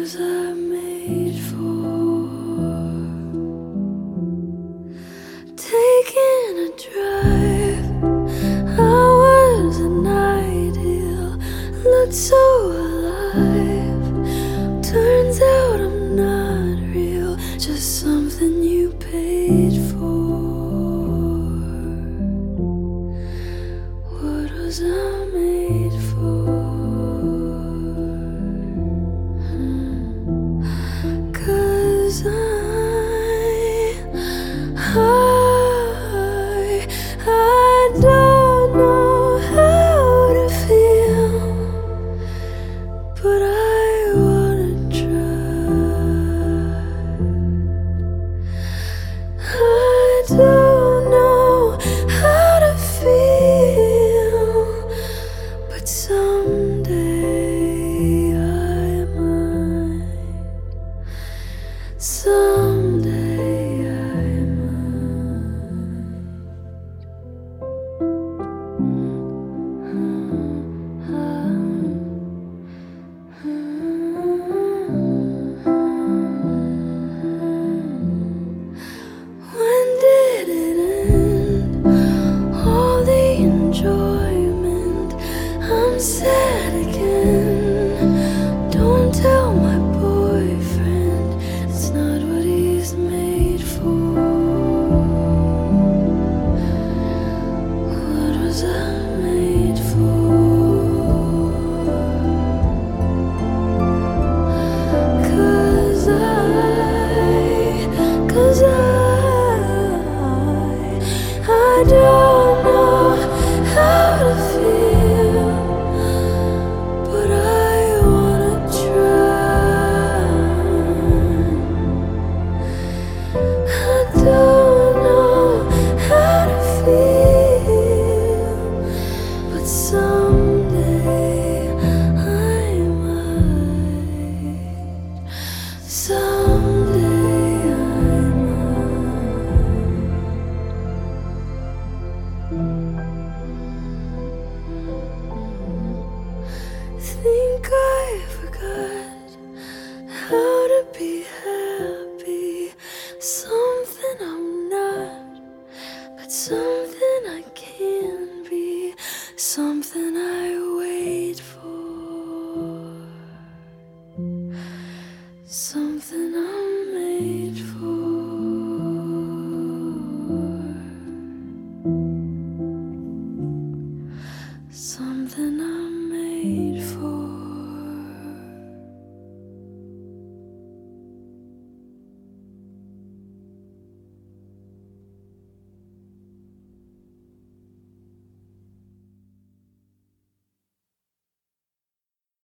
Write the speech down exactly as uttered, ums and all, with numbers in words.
was I made for? Taking a drive, I was an ideal, looked so alive. Turns out I'm not real, just something you paid for. What was I made for? Cause I, I, I don't know how to feel, but I wanna try. I don't know how to feel, but someday I might. Someday I When did it end? All the enjoyment. I'm sad again. Don't tell my boyfriend, it's not what he's made for. What was I made for? Cause I, cause I, I don't know how to feel, but I wanna try. I don't know how to feel, but someday I might. Someday I might. Think I forgot how to be happy. Something I'm not, but something I can be. Something I wait for.